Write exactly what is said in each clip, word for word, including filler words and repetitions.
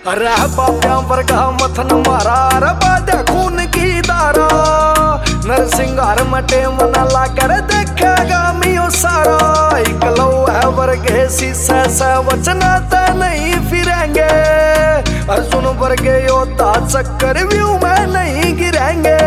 अरे बाप्या वर्गा मथन मारा अरे बाजा खून की धारा नरसिंगार मटे मना लाकर देखेगा मियो सारा इकलो है वर्गे शीशे से वचना ते नहीं फिरेंगे अर्जुन वर्गे योद्धा चक्कर व्यू में नहीं गिरेंगे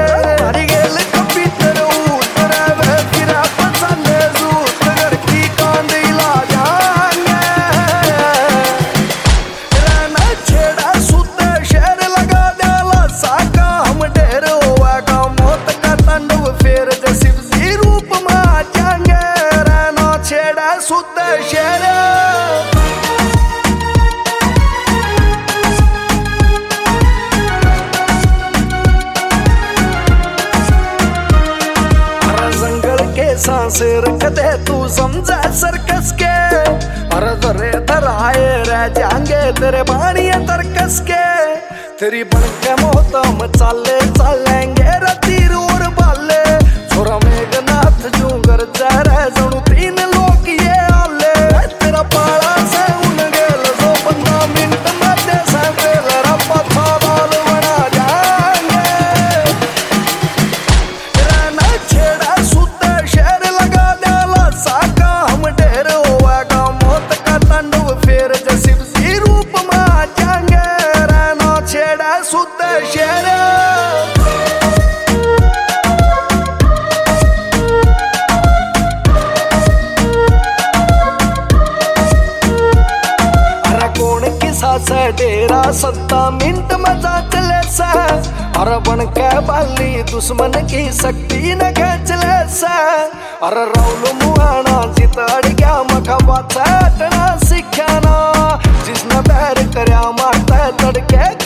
सांस रख दे तू समझा सर्कस के अरे धरे धराए रह जाएंगे तेरे बाणिया तरकस के तेरी बन के मोहतम चाले चलेंगे रतीर और बाले छोरा मेघनाथ जू कर जा रहे जनू तीन लोग ये आले तेरा पाला से उन गेल सो पंद्रह मिनट में दे से फेल रब्बा थाल बना जाएंगे रहना छेड़ा सुते शेर लगा डाला साका हम ढेर होगा मौत का तांडव फेर जैसे इसी रूप में आ जाएंगे रहना छेड़ा सुते शेर से डेरा सत्ता मिनट में जा चले से और बन के बाली दुश्मन की शक्ति न खेच ले से और राउल मुहाना जितड़ गया मखा बात हटना सीखना जिसने बैर करया मारता तड़के